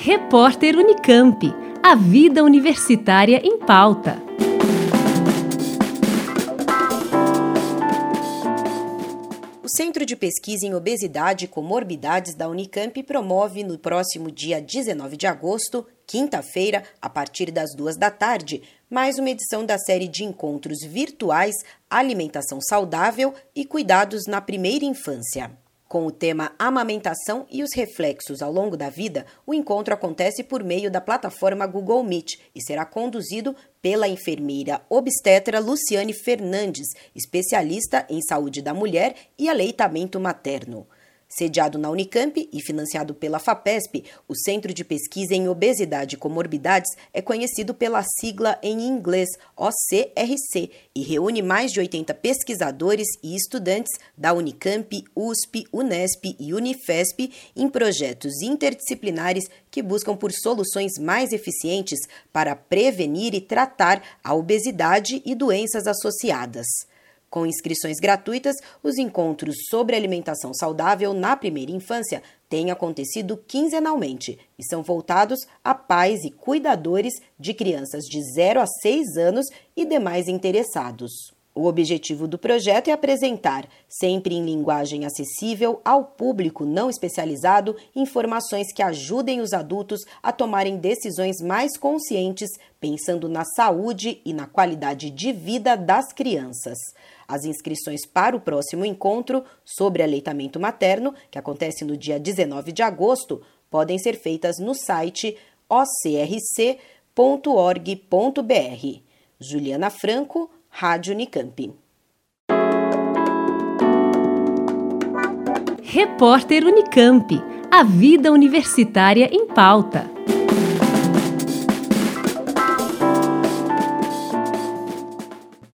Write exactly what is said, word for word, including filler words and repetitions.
Repórter Unicamp. A vida universitária em pauta. O Centro de Pesquisa em Obesidade e Comorbidades da Unicamp promove no próximo dia dezenove de agosto, quinta-feira, a partir das duas da tarde, mais uma edição da série de encontros virtuais Alimentação Saudável e Cuidados na Primeira Infância. Com o tema Amamentação e os reflexos ao longo da vida, o encontro acontece por meio da plataforma Google Meet e será conduzido pela enfermeira obstetra Luciane Fernandes, especialista em saúde da mulher e aleitamento materno. Sediado na Unicamp e financiado pela FAPESP, o Centro de Pesquisa em Obesidade e Comorbidades é conhecido pela sigla em inglês O C R C e reúne mais de oitenta pesquisadores e estudantes da Unicamp, U S P, Unesp e Unifesp em projetos interdisciplinares que buscam por soluções mais eficientes para prevenir e tratar a obesidade e doenças associadas. Com inscrições gratuitas, os encontros sobre alimentação saudável na primeira infância têm acontecido quinzenalmente e são voltados a pais e cuidadores de crianças de zero a seis anos e demais interessados. O objetivo do projeto é apresentar, sempre em linguagem acessível ao público não especializado, informações que ajudem os adultos a tomarem decisões mais conscientes, pensando na saúde e na qualidade de vida das crianças. As inscrições para o próximo encontro sobre aleitamento materno, que acontece no dia dezenove de agosto, podem ser feitas no site o c r c ponto org ponto b r. Juliana Franco, Rádio Unicamp. Repórter Unicamp. A vida universitária em pauta.